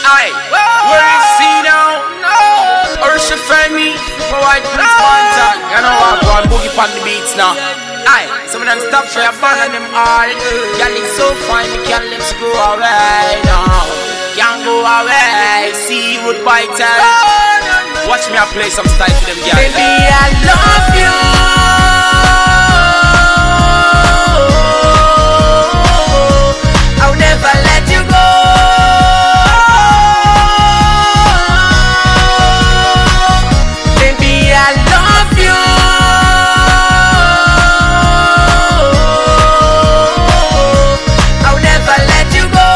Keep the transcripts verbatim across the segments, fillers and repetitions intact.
Aye, where you see now? Or she find me, my white prince Mountain. You know I go and boogie on the beats now. Aye, some of them stop for your band and them all. Girl, it's so fine, we can't let you go away now. Can't go away, see you goodbye time. Watch me I play some style for them girls. Baby, I love you. I'll never let you go. Baby, I love you. I'll never let you go.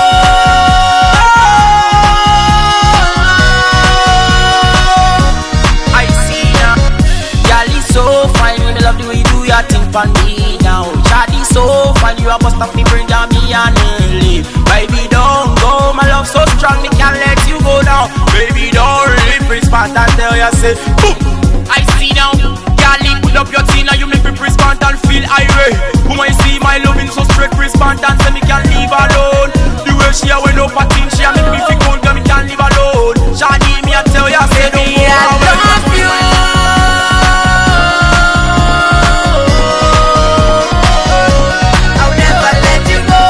I see now, girl is so fine. Me love the way you do your thing for me now. Shawty so fine, you a bust up me bring down me and leave. Baby don't go, my love so strong, me can't let you go now. Baby don't leave, respond and tell you say, boom. I see now, girl put up your thing and you make me respond and feel irate. Woman you see my loving so straight, respond and say me can't leave alone. The way she a went up a thing, she a make me feel cold, girl me can't leave alone. Shawty me a tell you say, don't go I away. love you. I'll never let you go.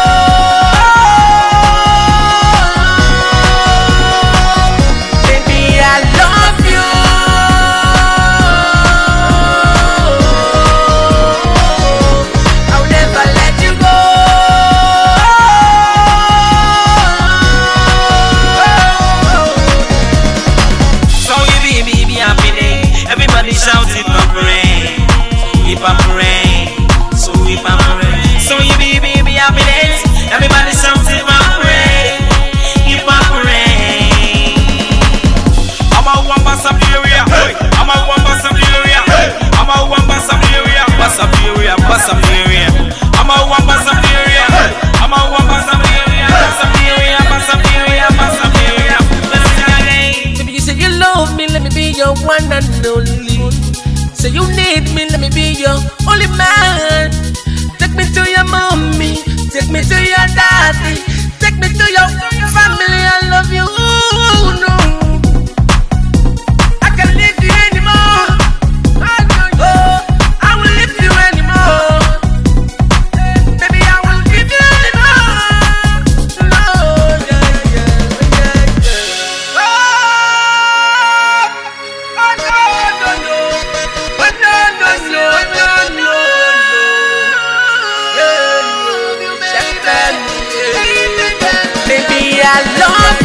Baby, I love you. I'll never let you go. So you be, be, be happy day. Everybody shout it up rain. Hip hop rain. So hip hop rain. So you be, be, be happy days. Everybody shout it up rain. Hip hop rain. I'm a one bus of the area. I'm a one bus of the area. I'm a one bus of the area. Bus of the area. Bus of the area. I'm a one bus of the area. I'm a one bus of the area. Bus of the area. Bus of the area. Bus of the area. Let's sing again. Baby, you say you love me, let me be your one and only. Say you need me, let me be your only man. Take me to your mommy, take me to your daddy, take me to your family. I love you, no. I can't leave you anymore. Oh, I won't leave you anymore. Baby, I won't give you anymore. No, yeah, yeah, yeah, yeah. Oh, oh, no, no, no. Oh, no, no, no, no, no, no. Yeah, baby, I love